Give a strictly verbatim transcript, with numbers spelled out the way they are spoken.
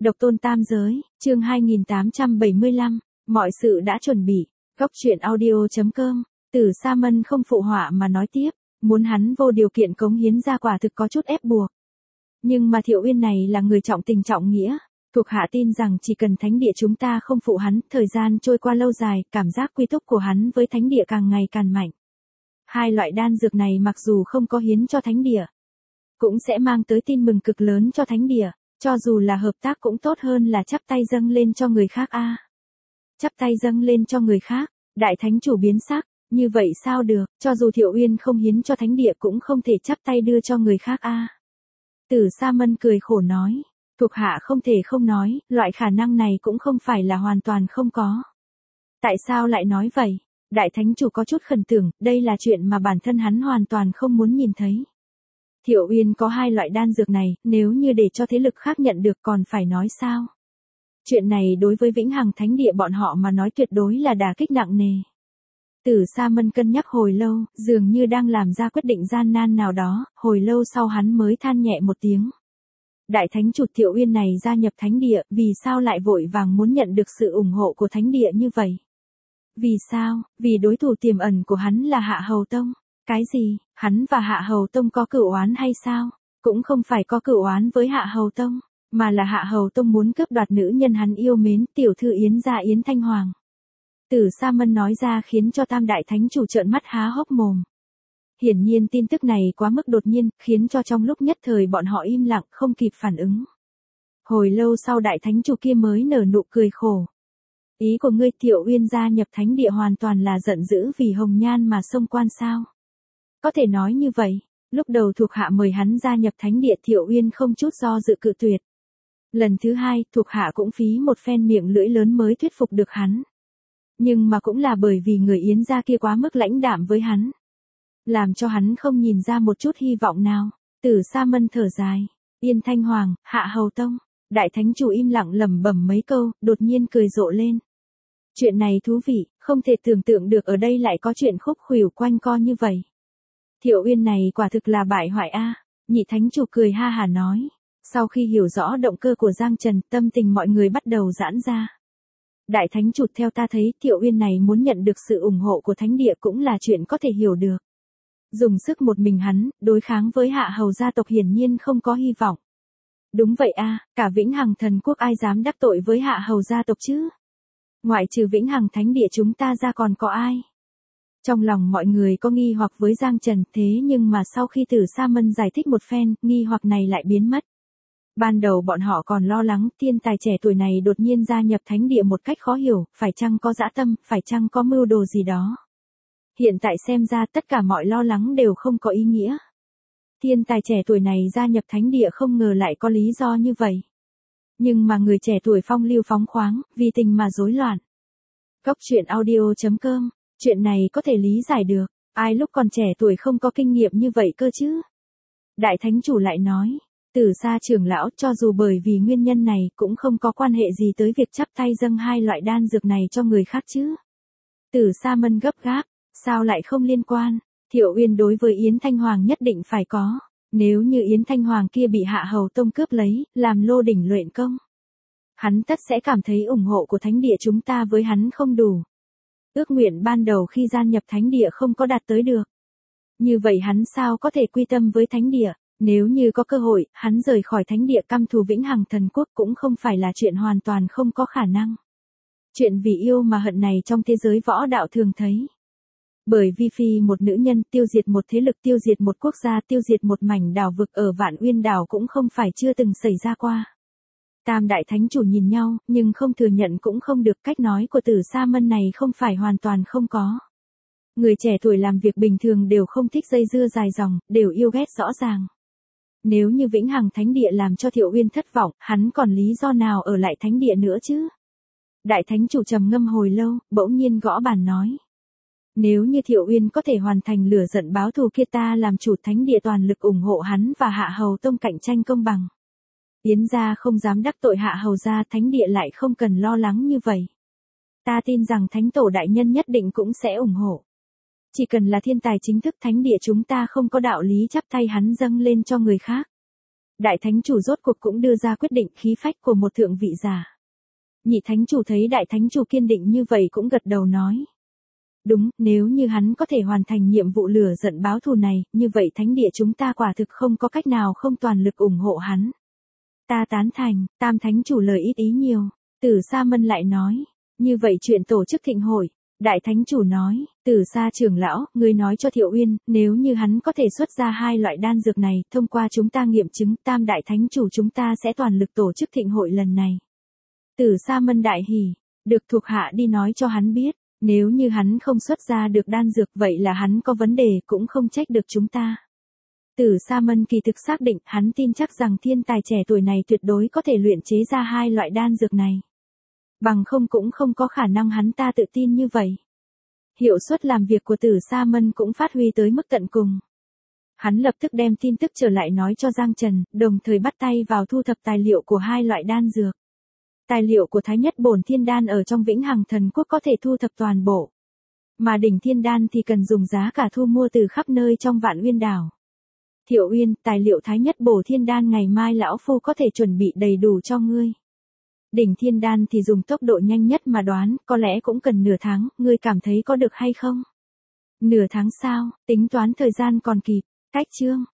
Độc tôn tam giới, chương hai nghìn tám trăm bảy mươi lăm, mọi sự đã chuẩn bị. Góc truyện audio.com, Tử Sa Mân không phụ họa mà nói tiếp, muốn hắn vô điều kiện cống hiến ra quả thực có chút ép buộc. Nhưng mà Thiệu Uyên này là người trọng tình trọng nghĩa, thuộc hạ tin rằng chỉ cần thánh địa chúng ta không phụ hắn, thời gian trôi qua lâu dài, cảm giác quy túc của hắn với thánh địa càng ngày càng mạnh. Hai loại đan dược này mặc dù không có hiến cho thánh địa, cũng sẽ mang tới tin mừng cực lớn cho thánh địa. Cho dù là hợp tác cũng tốt hơn là chắp tay dâng lên cho người khác a. À, chắp tay dâng lên cho người khác, đại thánh chủ biến sắc, như vậy sao được, cho dù Thiệu Uyên không hiến cho thánh địa cũng không thể chắp tay đưa cho người khác a. À. Tử Sa Mân cười khổ nói, thuộc hạ không thể không nói, loại khả năng này cũng không phải là hoàn toàn không có. Tại sao lại nói vậy? Đại thánh chủ có chút khẩn tưởng, đây là chuyện mà bản thân hắn hoàn toàn không muốn nhìn thấy. Thiệu Uyên có hai loại đan dược này, nếu như để cho thế lực khác nhận được còn phải nói sao? Chuyện này đối với Vĩnh Hằng Thánh Địa bọn họ mà nói tuyệt đối là đả kích nặng nề. Tử Sa Mân cân nhắc hồi lâu, dường như đang làm ra quyết định gian nan nào đó, hồi lâu sau hắn mới than nhẹ một tiếng. Đại thánh chủ Thiệu Uyên này gia nhập Thánh Địa, vì sao lại vội vàng muốn nhận được sự ủng hộ của Thánh Địa như vậy? Vì sao? Vì đối thủ tiềm ẩn của hắn là Hạ Hầu Tông. Cái gì, hắn và Hạ Hầu Tông có cửu oán hay sao? Cũng không phải có cửu oán với Hạ Hầu Tông, mà là Hạ Hầu Tông muốn cướp đoạt nữ nhân hắn yêu mến, tiểu thư Yến gia Yến Thanh Hoàng. Tử Sa Mân nói ra khiến cho Tam Đại Thánh chủ trợn mắt há hốc mồm. Hiển nhiên tin tức này quá mức đột nhiên, khiến cho trong lúc nhất thời bọn họ im lặng không kịp phản ứng. Hồi lâu sau Đại Thánh chủ kia mới nở nụ cười khổ. Ý của ngươi Thiệu Uyên gia nhập Thánh Địa hoàn toàn là giận dữ vì hồng nhan mà xông quan sao? Có thể nói như vậy, lúc đầu thuộc hạ mời hắn gia nhập Thánh Địa Thiệu Uyên không chút do dự cự tuyệt. Lần thứ hai, thuộc hạ cũng phí một phen miệng lưỡi lớn mới thuyết phục được hắn. Nhưng mà cũng là bởi vì người Yến gia kia quá mức lãnh đạm với hắn. Làm cho hắn không nhìn ra một chút hy vọng nào. Tử Sa Mân thở dài, Yến Thanh Hoàng, Hạ Hầu Tông. Đại thánh chủ im lặng lẩm bẩm mấy câu, đột nhiên cười rộ lên. Chuyện này thú vị, không thể tưởng tượng được ở đây lại có chuyện khúc khuỷu quanh co như vậy. Thiệu Uyên này quả thực là bại hoại a. À. Nhị thánh chủ cười ha hà nói. Sau khi hiểu rõ động cơ của Giang Trần, tâm tình mọi người bắt đầu giãn ra. Đại thánh chủ theo ta thấy Thiệu Uyên này muốn nhận được sự ủng hộ của thánh địa cũng là chuyện có thể hiểu được. Dùng sức một mình hắn, đối kháng với Hạ Hầu gia tộc hiển nhiên không có hy vọng. Đúng vậy a, à, cả Vĩnh Hằng Thần Quốc ai dám đắc tội với Hạ Hầu gia tộc chứ? Ngoại trừ Vĩnh Hằng Thánh Địa chúng ta ra còn có ai? Trong lòng mọi người có nghi hoặc với Giang Trần, thế nhưng mà sau khi Tử Sa Mân giải thích một phen, nghi hoặc này lại biến mất. Ban đầu bọn họ còn lo lắng thiên tài trẻ tuổi này đột nhiên gia nhập Thánh Địa một cách khó hiểu, phải chăng có dã tâm, phải chăng có mưu đồ gì đó. Hiện tại xem ra tất cả mọi lo lắng đều không có ý nghĩa. Thiên tài trẻ tuổi này gia nhập Thánh Địa không ngờ lại có lý do như vậy. Nhưng mà người trẻ tuổi phong lưu phóng khoáng, vì tình mà rối loạn. Góc truyện audio.com, chuyện này có thể lý giải được, ai lúc còn trẻ tuổi không có kinh nghiệm như vậy cơ chứ? Đại thánh chủ lại nói, Tử Sa trưởng lão cho dù bởi vì nguyên nhân này cũng không có quan hệ gì tới việc chắp tay dâng hai loại đan dược này cho người khác chứ. Tử Sa Mân gấp gáp, sao lại không liên quan, Thiệu Uyên đối với Yến Thanh Hoàng nhất định phải có. Nếu như Yến Thanh Hoàng kia bị Hạ Hầu Tông cướp lấy, làm lô đỉnh luyện công, hắn tất sẽ cảm thấy ủng hộ của Thánh Địa chúng ta với hắn không đủ. Ước nguyện ban đầu khi gia nhập Thánh Địa không có đạt tới được. Như vậy hắn sao có thể quy tâm với Thánh Địa, nếu như có cơ hội, hắn rời khỏi Thánh Địa căm thù Vĩnh Hằng Thần Quốc cũng không phải là chuyện hoàn toàn không có khả năng. Chuyện vì yêu mà hận này trong thế giới võ đạo thường thấy. Bởi vì phi một nữ nhân tiêu diệt một thế lực, tiêu diệt một quốc gia, tiêu diệt một mảnh đảo vực ở Vạn Uyên đảo cũng không phải chưa từng xảy ra qua. Tam Đại Thánh chủ nhìn nhau, nhưng không thừa nhận cũng không được, cách nói của Tử Sa Mân này không phải hoàn toàn không có. Người trẻ tuổi làm việc bình thường đều không thích dây dưa dài dòng, đều yêu ghét rõ ràng. Nếu như Vĩnh Hằng Thánh Địa làm cho Thiệu Uyên thất vọng, hắn còn lý do nào ở lại Thánh Địa nữa chứ? Đại Thánh chủ trầm ngâm hồi lâu, bỗng nhiên gõ bàn nói. Nếu như Thiệu Uyên có thể hoàn thành lửa giận báo thù kia, ta làm chủ Thánh Địa toàn lực ủng hộ hắn và Hạ Hầu Tông cạnh tranh công bằng. Yến gia không dám đắc tội Hạ Hầu gia, Thánh Địa lại không cần lo lắng như vậy. Ta tin rằng Thánh Tổ đại nhân nhất định cũng sẽ ủng hộ. Chỉ cần là thiên tài chính thức, Thánh Địa chúng ta không có đạo lý chắp tay hắn dâng lên cho người khác. Đại thánh chủ rốt cuộc cũng đưa ra quyết định, khí phách của một thượng vị giả. Nhị thánh chủ thấy đại thánh chủ kiên định như vậy cũng gật đầu nói. Đúng, nếu như hắn có thể hoàn thành nhiệm vụ lửa giận báo thù này, như vậy thánh địa chúng ta quả thực không có cách nào không toàn lực ủng hộ hắn. Ta tán thành, tam thánh chủ lời ít ý nhiều. Tử Sa Mân lại nói, như vậy chuyện tổ chức thịnh hội. Đại thánh chủ nói, Tử Sa trưởng lão, ngươi nói cho Thiệu Uyên, nếu như hắn có thể xuất ra hai loại đan dược này, thông qua chúng ta nghiệm chứng, tam đại thánh chủ chúng ta sẽ toàn lực tổ chức thịnh hội lần này. Tử Sa Mân đại hỉ, được thuộc hạ đi nói cho hắn biết, nếu như hắn không xuất ra được đan dược vậy là hắn có vấn đề cũng không trách được chúng ta. Tử Sa Mân kỳ thực xác định, hắn tin chắc rằng thiên tài trẻ tuổi này tuyệt đối có thể luyện chế ra hai loại đan dược này. Bằng không cũng không có khả năng hắn ta tự tin như vậy. Hiệu suất làm việc của Tử Sa Mân cũng phát huy tới mức tận cùng. Hắn lập tức đem tin tức trở lại nói cho Giang Trần, đồng thời bắt tay vào thu thập tài liệu của hai loại đan dược. Tài liệu của Thái Nhất Bổn Thiên Đan ở trong Vĩnh Hằng Thần Quốc có thể thu thập toàn bộ. Mà Đỉnh Thiên Đan thì cần dùng giá cả thu mua từ khắp nơi trong Vạn Uyên đảo. Thiệu Uyên, tài liệu Thái Nhất Bổ Thiên Đan ngày mai lão phu có thể chuẩn bị đầy đủ cho ngươi. Đỉnh Thiên Đan thì dùng tốc độ nhanh nhất mà đoán, có lẽ cũng cần nửa tháng, ngươi cảm thấy có được hay không? Nửa tháng sao, tính toán thời gian còn kịp, cách chương.